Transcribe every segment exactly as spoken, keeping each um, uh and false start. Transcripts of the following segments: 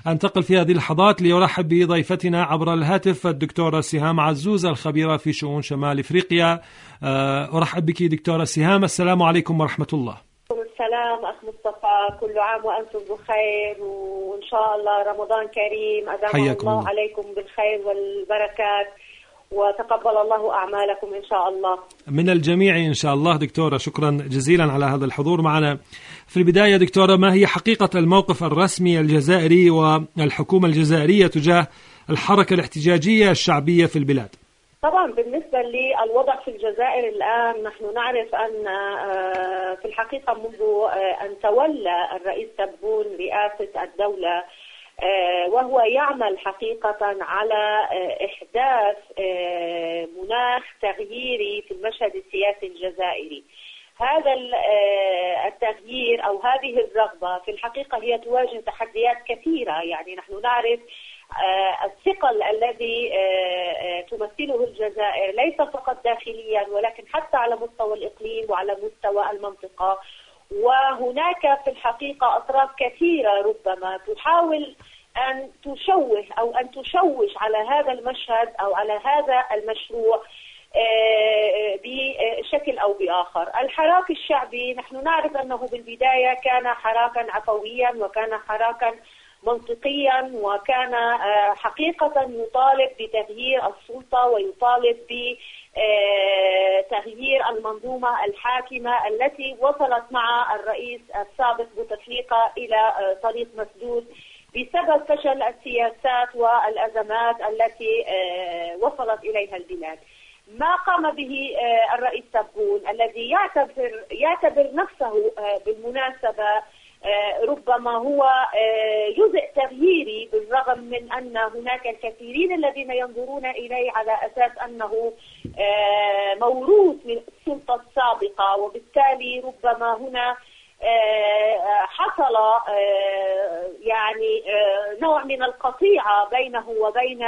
أنتقل في هذه اللحظات لأرحب بضيفتنا عبر الهاتف الدكتورة سهام عزوز الخبيرة في شؤون شمال إفريقيا. أرحب بك دكتورة سهام، السلام عليكم ورحمة الله. السلام أخ مصطفى، كل عام وأنتم بخير، وإن شاء الله رمضان كريم أدام الله, الله عليكم بالخير والبركات، وتقبل الله أعمالكم إن شاء الله من الجميع إن شاء الله. دكتورة شكرا جزيلا على هذا الحضور معنا. في البداية دكتورة، ما هي حقيقة الموقف الرسمي الجزائري والحكومة الجزائرية تجاه الحركة الاحتجاجية الشعبية في البلاد؟ طبعا بالنسبة للوضع في الجزائر الآن، نحن نعرف أن في الحقيقة منذ أن تولى الرئيس تبون رئاسة الدولة وهو يعمل حقيقة على إحداث مناخ تغييري في المشهد السياسي الجزائري. هذا التغيير أو هذه الرغبة في الحقيقة هي تواجه تحديات كثيرة. يعني نحن نعرف الثقل الذي تمثله الجزائر ليس فقط داخليا ولكن حتى على مستوى الإقليم وعلى مستوى المنطقة، وهناك في الحقيقة أطراف كثيرة ربما تحاول أن تشوه أو أن تشوش على هذا المشهد أو على هذا المشروع بشكل أو بآخر. الحراك الشعبي نحن نعرف أنه بالبداية كان حراكا عفويا وكان حراكا منطقيا، وكان حقيقة يطالب بتغيير السلطة ويطالب بتغيير المنظومة الحاكمة التي وصلت مع الرئيس السابق بوتفليقة إلى طريق مسدود بسبب فشل السياسات والأزمات التي وصلت إليها البلاد. ما قام به الرئيس تبون الذي يعتبر يعتبر نفسه بالمناسبة ربما هو جزء تغييري، بالرغم من أن هناك الكثيرين الذين ينظرون إليه على أساس أنه موروث من السلطة السابقة، وبالتالي ربما هنا حصل يعني نوع من القطيعة بينه وبين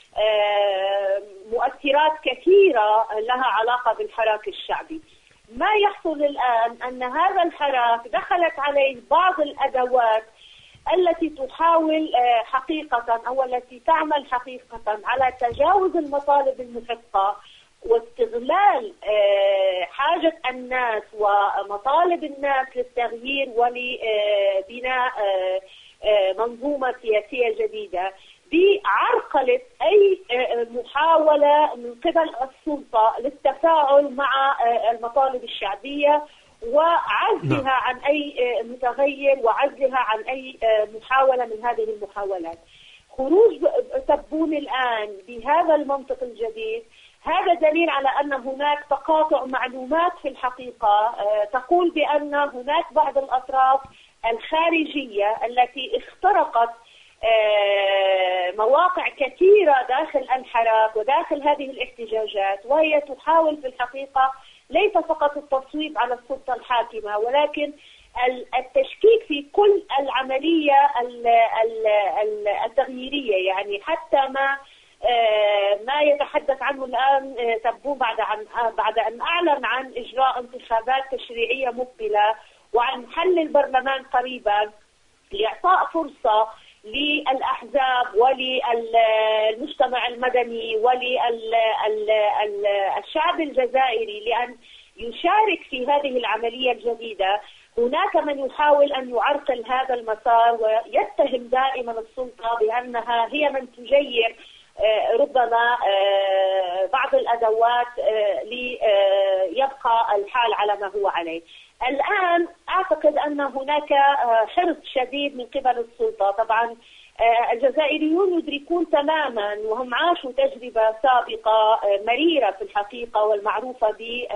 مؤثرات كثيرة لها علاقة بالحراك الشعبي. ما يحصل الآن أن هذا الحراك دخلت عليه بعض الأدوات التي تحاول حقيقة أو التي تعمل حقيقة على تجاوز المطالب المحقة واستغلال حاجة الناس ومطالب الناس للتغيير ولبناء منظومة سياسية جديدة بعرقلة أي محاولة من قبل السلطة للتفاعل مع المطالب الشعبية وعزلها عن أي متغير وعزلها عن أي محاولة من هذه المحاولات. خروج تبون الآن بهذا المنطق الجديد هذا دليل على أن هناك تقاطع معلومات في الحقيقة تقول بأن هناك بعض الأطراف الخارجية التي اخترقت مواقع كثيرة داخل الحراك وداخل هذه الاحتجاجات، وهي تحاول في الحقيقة ليس فقط التصويب على السلطة الحاكمة ولكن التشكيك في كل العملية التغييرية. يعني حتى ما ما يتحدث عنه الآن تبون بعد عن بعد أن أعلن عن إجراء انتخابات تشريعية مقبلة وعن حل البرلمان قريبا لإعطاء فرصة للأحزاب وللمجتمع المدني وللشعب الجزائري لأن يشارك في هذه العملية الجديدة. هناك من يحاول أن يعرقل هذا المسار ويتهم دائما السلطة بأنها هي من تجير ربما بعض الأدوات ليبقى الحال على ما هو عليه. الآن أعتقد أن هناك حرص شديد من قبل السلطة. طبعا الجزائريون يدركون تماما وهم عاشوا تجربة سابقة مريرة في الحقيقة والمعروفة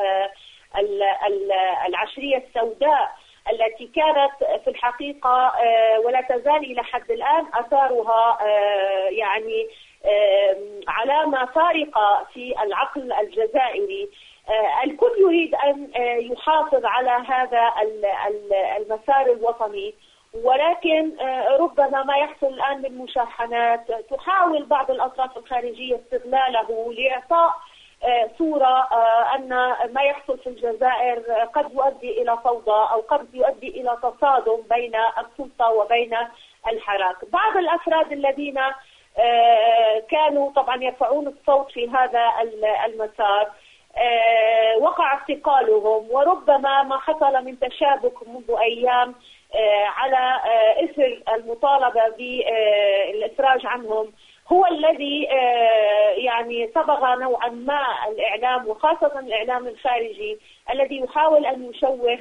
بالعشرية السوداء التي كانت في الحقيقة ولا تزال إلى حد الآن أثارها يعني علامة فارقة في العقل الجزائري. الكل يريد أن يحافظ على هذا المسار الوطني، ولكن ربما ما يحصل الآن من مشاحنات تحاول بعض الأطراف الخارجية استغلاله لإعطاء صورة أن ما يحصل في الجزائر قد يؤدي إلى فوضى أو قد يؤدي إلى تصادم بين السلطة وبين الحراك. بعض الأفراد الذين كانوا طبعا يرفعون الصوت في هذا المسار وقع اعتقالهم، وربما ما حصل من تشابك منذ أيام على إثر المطالبة بالإفراج عنهم هو الذي يعني صبغ نوعا ما الإعلام، وخاصة الإعلام الخارجي الذي يحاول أن يشوه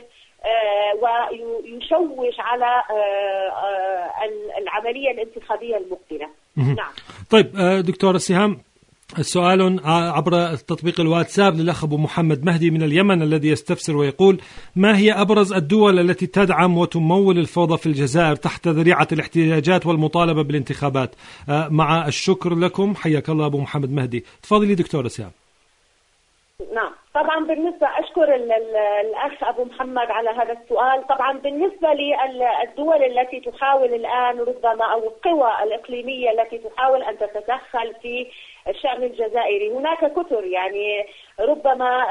ويشوش على العملية الانتخابية المقبلة. نعم. طيب دكتورة سهام، السؤال عبر تطبيق الواتساب للأخ أبو محمد مهدي من اليمن الذي يستفسر ويقول: ما هي أبرز الدول التي تدعم وتمول الفوضى في الجزائر تحت ذريعة الاحتجاجات والمطالبة بالانتخابات؟ مع الشكر لكم، حياك الله أبو محمد مهدي. تفضلي دكتورة سهام. نعم، طبعا بالنسبة أشكر الأخ أبو محمد على هذا السؤال. طبعا بالنسبة للدول التي تحاول الآن ربما أو القوى الإقليمية التي تحاول أن تتدخل في الشأن الجزائري، هناك كثر، يعني ربما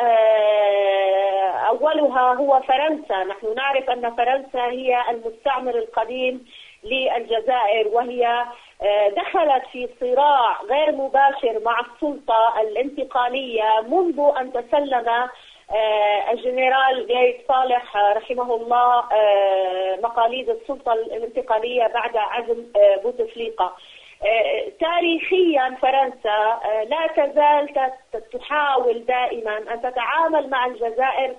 أولها هو فرنسا. نحن نعرف أن فرنسا هي المستعمر القديم للجزائر، وهي دخلت في صراع غير مباشر مع السلطة الانتقالية منذ أن تسلم الجنرال غايت صالح رحمه الله مقاليد السلطة الانتقالية بعد عزل بوتفليقة. تاريخيا فرنسا لا تزال تحاول دائما أن تتعامل مع الجزائر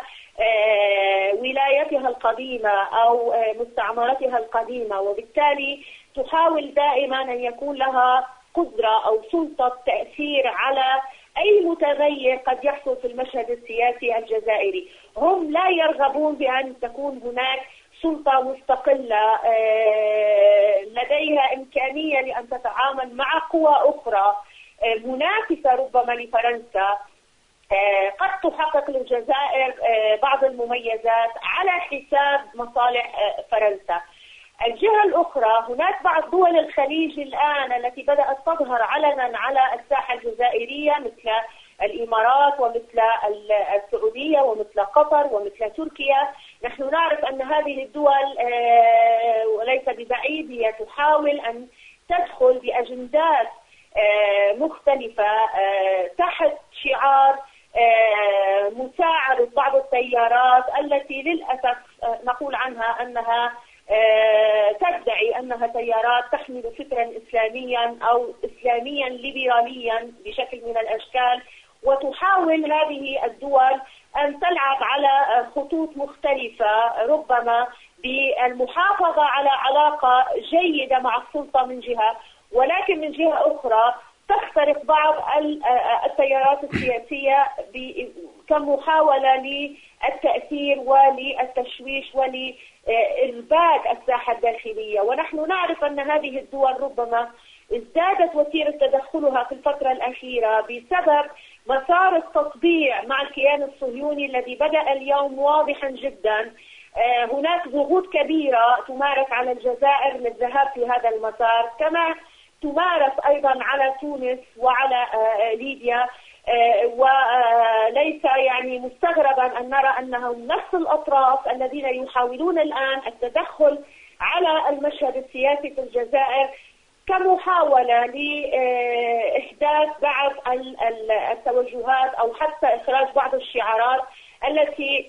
كولايتها القديمة أو مستعمرتها القديمة، وبالتالي تحاول دائما أن يكون لها قدرة أو سلطة تأثير على أي متغير قد يحصل في المشهد السياسي الجزائري. هم لا يرغبون بأن تكون هناك سلطة مستقلة لديها إمكانية لأن تتعامل مع قوى أخرى منافسة ربما لفرنسا، قد تحقق للجزائر بعض المميزات على حساب مصالح فرنسا. الجهة الأخرى، هناك بعض دول الخليج الآن التي بدأت تظهر علنا على الساحة الجزائرية، مثل الإمارات ومثل السعودية ومثل قطر ومثل تركيا. نحن نعرف أن هذه الدول وليس ببعيد هي تحاول أن تدخل بأجندات مختلفة تحت شعار مساعدة بعض التيارات التي للأسف نقول عنها أنها تدعي أنها تيارات تحمل فكرا إسلاميا أو إسلاميا ليبراليا بشكل من الأشكال، وتحاول هذه الدول أن تلعب على خطوط مختلفة ربما بالمحافظة على علاقة جيدة مع السلطة من جهة، ولكن من جهة أخرى تخترق بعض التيارات السياسية كمحاولة للتأثير وللتشويش ولإرباك الساحة الداخلية. ونحن نعرف أن هذه الدول ربما ازدادت وتيرة تدخلها في الفترة الأخيرة بسبب مسار التطبيع مع الكيان الصهيوني الذي بدأ اليوم واضحا جدا. هناك ضغوط كبيرة تمارس على الجزائر للذهاب في هذا المسار، كما تمارس أيضا على تونس وعلى ليبيا، وليس يعني مستغربا أن نرى أنهم نفس الأطراف الذين يحاولون الآن التدخل على المشهد السياسي في الجزائر كمحاولة لإحداث بعض التوجهات أو حتى إخراج بعض الشعارات التي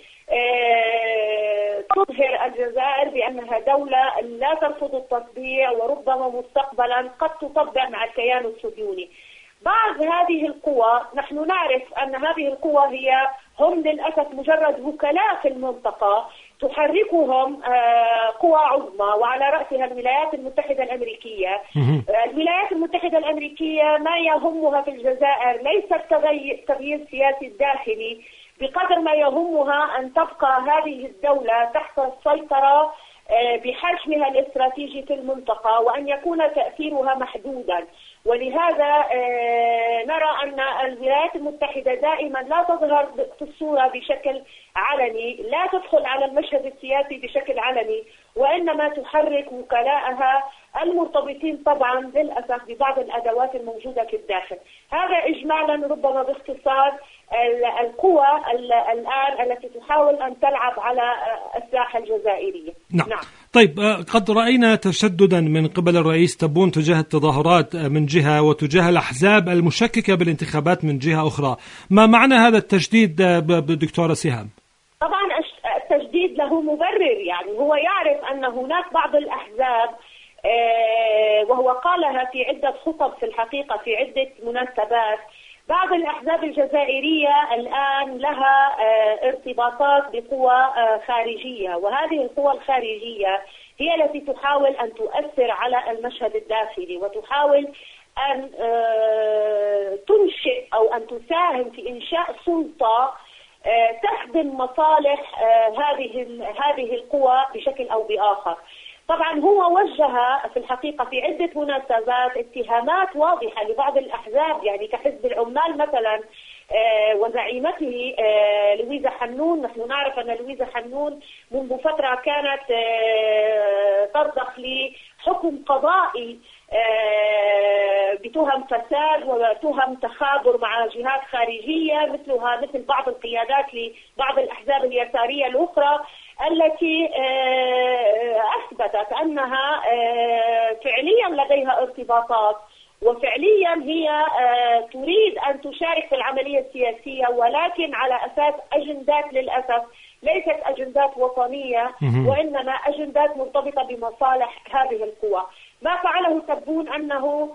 تظهر الجزائر بأنها دولة لا ترفض التطبيع وربما مستقبلا قد تطبع مع الكيان الصهيوني. بعض هذه القوى نحن نعرف أن هذه القوى هي هم للأسف مجرد وكلاء في المنطقة تحركهم قوى عظمى، وعلى رأسها الولايات المتحدة الأمريكية. الولايات المتحدة الأمريكية ما يهمها في الجزائر ليس التغيير السياسي الداخلي بقدر ما يهمها أن تبقى هذه الدولة تحت السيطرة بحجمها الاستراتيجي في المنطقة وأن يكون تأثيرها محدودا. ولهذا نرى أن الولايات المتحدة دائما لا تظهر في الصورة بشكل علني، لا تدخل على المشهد السياسي بشكل علني، وإنما تحرك وكلاءها المرتبطين طبعا للأسف ببعض الأدوات الموجودة في الداخل. هذا إجمالا ربما باختصار القوى الآن التي تحاول أن تلعب على الساحة الجزائرية. نعم. نعم. طيب، قد رأينا تشددا من قبل الرئيس تبون تجاه التظاهرات من جهة وتجاه الأحزاب المشككة بالانتخابات من جهة أخرى. ما معنى هذا التشديد دكتورة سهام؟ طبعا التشديد له مبرر، يعني هو يعرف أن هناك بعض الأحزاب وهو قالها في عدة خطب في الحقيقة في عدة مناسبات. بعض الأحزاب الجزائرية الآن لها ارتباطات بقوى خارجية، وهذه القوى الخارجية هي التي تحاول أن تؤثر على المشهد الداخلي وتحاول أن تنشئ أو أن تساهم في إنشاء سلطة تخدم مصالح هذه هذه القوى بشكل أو بآخر. طبعا هو وجه في الحقيقة في عدة مناسبات اتهامات واضحة لبعض الأحزاب، يعني كحزب العمال مثلا وزعيمته لويزا حنون. نحن نعرف أن لويزا حنون منذ فترة كانت ترضخ لحكم قضائي بتهم فساد وتهم تخابر مع جهات خارجية مثلها مثل بعض القيادات لبعض الأحزاب اليسارية الأخرى التي أثبتت أنها فعليا لديها ارتباطات وفعليا هي تريد أن تشارك في العملية السياسية، ولكن على أساس أجندات للأسف ليست أجندات وطنية وإنما أجندات مرتبطة بمصالح هذه القوى. ما فعله تبون أنه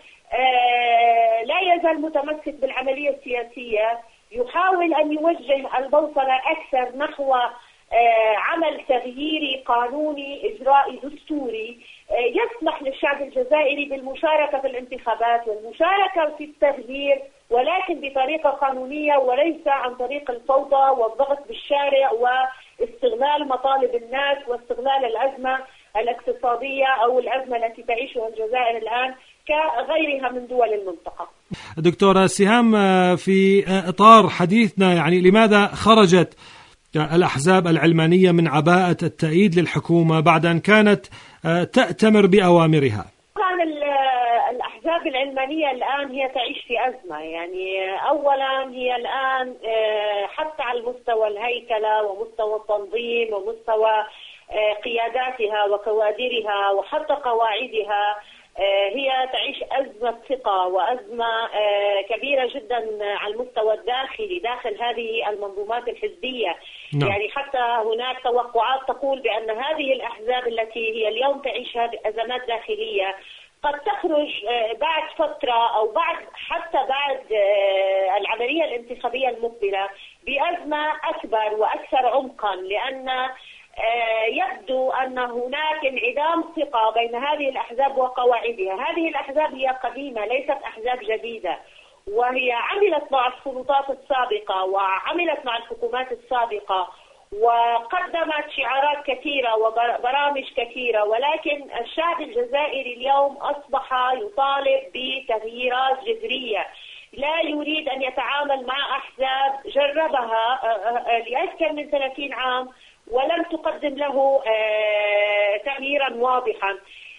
لا يزال متمسك بالعملية السياسية، يحاول أن يوجه البوصلة أكثر نحو عمل تغييري قانوني إجرائي دستوري يسمح للشعب الجزائري بالمشاركة في الانتخابات والمشاركة في التغيير، ولكن بطريقة قانونية وليس عن طريق الفوضى والضغط بالشارع واستغلال مطالب الناس واستغلال الأزمة الاقتصادية أو الأزمة التي تعيشها الجزائر الآن كغيرها من دول المنطقة. دكتورة سهام، في إطار حديثنا يعني لماذا خرجت الأحزاب العلمانية من عباءة التأييد للحكومة بعد أن كانت تأتمر بأوامرها؟ طبعا الأحزاب العلمانية الآن هي تعيش في أزمة، يعني أولا هي الآن حتى على المستوى الهيكلة ومستوى التنظيم ومستوى قياداتها وكوادرها وحتى قواعدها هي تعيش أزمة ثقة وأزمة كبيرة جدا على المستوى الداخلي داخل هذه المنظومات الحزبية. no. يعني حتى هناك توقعات تقول بأن هذه الأحزاب التي هي اليوم تعيش هذه أزمات داخلية قد تخرج بعد فترة أو بعد حتى بعد العملية الانتخابية المقبلة بأزمة أكبر وأكثر عمقا، لأن يبدو أن هناك انعدام ثقة بين هذه الأحزاب وقواعدها. هذه الأحزاب هي قديمة ليست أحزاب جديدة، وهي عملت مع السلطات السابقة وعملت مع الحكومات السابقة وقدمت شعارات كثيرة وبرامج كثيرة، ولكن الشعب الجزائري اليوم أصبح يطالب بتغييرات جذرية، لا يريد أن يتعامل مع أحزاب جربها لأكثر من ثلاثين عام ولم تقدم له تغييرا واضحا.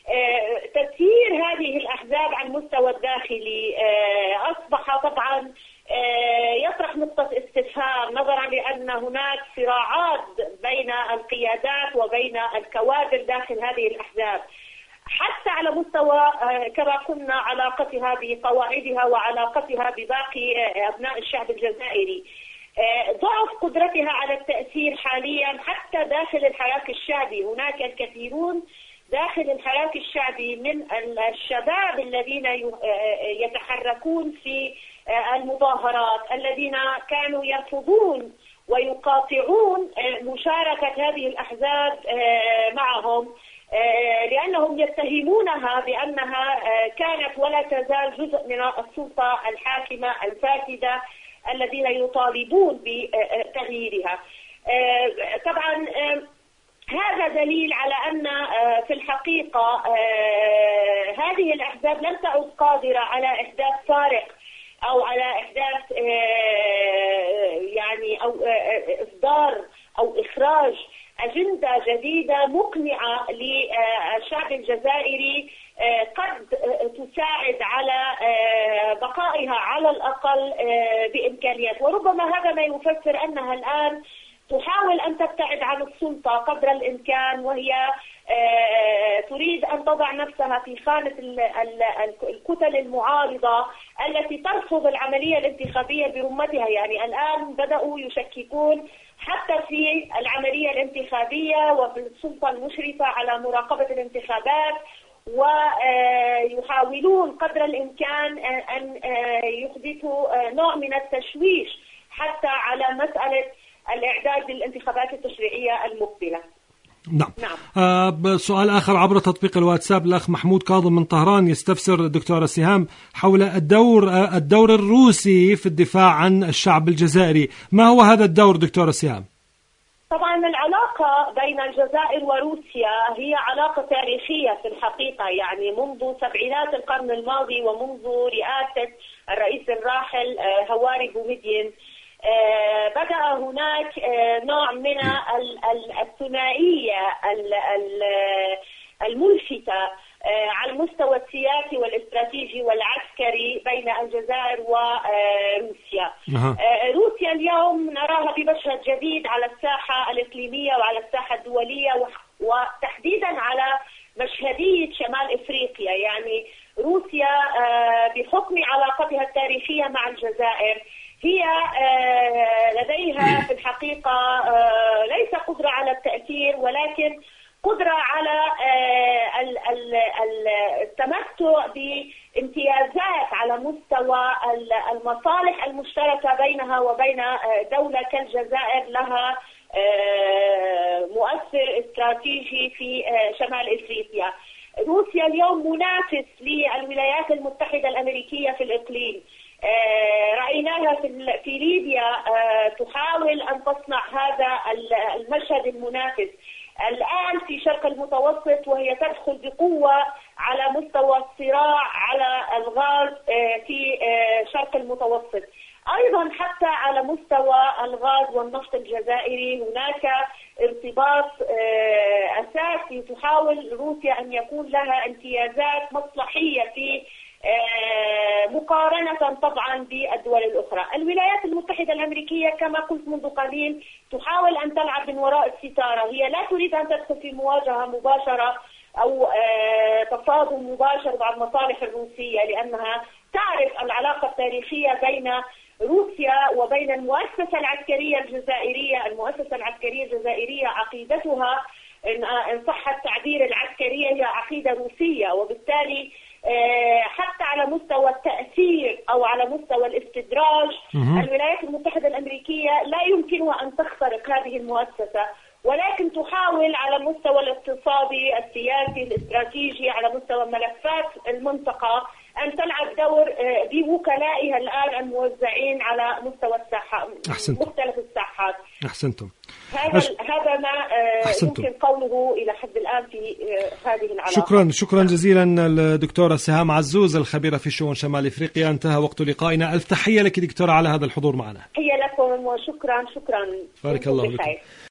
تسيير هذه الأحزاب على المستوى الداخلي أصبح طبعا يطرح نقطة استفهام نظرا لأن هناك صراعات بين القيادات وبين الكوادر داخل هذه الأحزاب، حتى على مستوى كما قلنا علاقتها بقواعدها وعلاقتها بباقي أبناء الشعب الجزائري. ضعف قدرتها على التأثير حاليا حتى داخل الحراك الشعبي. هناك الكثيرون داخل الحراك الشعبي من الشباب الذين يتحركون في المظاهرات الذين كانوا يرفضون ويقاطعون مشاركة هذه الأحزاب معهم لأنهم يتهمونها بأنها كانت ولا تزال جزء من السلطة الحاكمة الفاسدة الذين يطالبون بتغييرها. طبعا هذا دليل على أن في الحقيقة هذه الأحزاب لم تعد قادرة على إحداث فارق أو على إحداث يعني أو إصدار أو إخراج أجندة جديدة مقنعة للشعب الجزائري قد تساعد على بقائها على الأقل بإمكانيات. وربما هذا ما يفسر أنها الآن تحاول أن تبتعد عن السلطة قدر الإمكان، وهي تريد أن تضع نفسها في خانة الكتل المعارضة التي ترفض العملية الانتخابية برمتها. يعني الآن بدأوا يشككون حتى في العملية الانتخابية وفي السلطة المشرفة على مراقبة الانتخابات، ويحاولون قدر الإمكان أن يحدثوا نوع من التشويش حتى على مسألة الإعداد للانتخابات التشريعية المقبلة. نعم. نعم. آه سؤال آخر عبر تطبيق الواتساب، الأخ محمود كاظم من طهران يستفسر الدكتورة سهام حول الدور آه الدور الروسي في الدفاع عن الشعب الجزائري. ما هو هذا الدور دكتورة سهام؟ طبعا العلاقة بين الجزائر وروسيا هي علاقة تاريخية في الحقيقة، يعني منذ سبعينات القرن الماضي ومنذ رئاسة الرئيس الراحل هواري بومدين بدأ هناك نوع من الثنائية الملفتة على المستوى السياسي والاستراتيجي والعسكري بين الجزائر وروسيا. روسيا اليوم نراها بمشهد جديد على الساحة الإقليمية وعلى الساحة الدولية، وتحديدا على مشهدية شمال إفريقيا. يعني روسيا بحكم علاقتها التاريخية مع الجزائر هي لديها في الحقيقة ليس قدرة على التأثير، ولكن قدرة على التمتع بامتيازات على مستوى المصالح المشتركة بينها وبين دولة كالجزائر لها مؤثر استراتيجي في شمال إفريقيا. روسيا اليوم منافس للولايات المتحدة الأمريكية في الإقليم. رأيناها في ليبيا تحاول أن تصنع هذا المشهد المنافس. الآن في شرق المتوسط وهي تدخل بقوة على مستوى الصراع على الغاز في شرق المتوسط. أيضا حتى على مستوى الغاز والنفط الجزائري هناك ارتباط أساسي. تحاول روسيا أن يكون لها امتيازات مصلحية في مقارنة طبعا بالدول الأخرى. الولايات المتحدة الأمريكية كما قلت منذ قليل تحاول أن تلعب من وراء الستارة. هي لا تريد أن تدخل في مواجهة مباشرة أو تصادم مباشر مع المصالح الروسية، لأنها تعرف العلاقة التاريخية بين روسيا وبين المؤسسة العسكرية الجزائرية. المؤسسة العسكرية الجزائرية عقيدتها إن صح التعبير العسكرية هي عقيدة روسية، وبالتالي حتى على مستوى التأثير أو على مستوى الاستدراج الولايات المتحدة الأمريكية لا يمكنها أن تخترق هذه المؤسسة، ولكن تحاول على المستوى الاقتصادي السياسي الاستراتيجي على مستوى ملفات المنطقة أن تلعب دور بوكلائها الآن الموزعين على مستوى الساحة مختلف الساحات. أحسنتم. هذا أش... هذا ما أحسنتم. يمكن قوله إلى حد الآن في هذه العلاقة. شكرا شكرا جزيلا الدكتورة سهام عزوز الخبيرة في شؤون شمال إفريقيا. انتهى وقت لقائنا. ألف تحية لك دكتورة على هذا الحضور معنا. تحية لكم وشكرا شكرا. بارك الله فيك.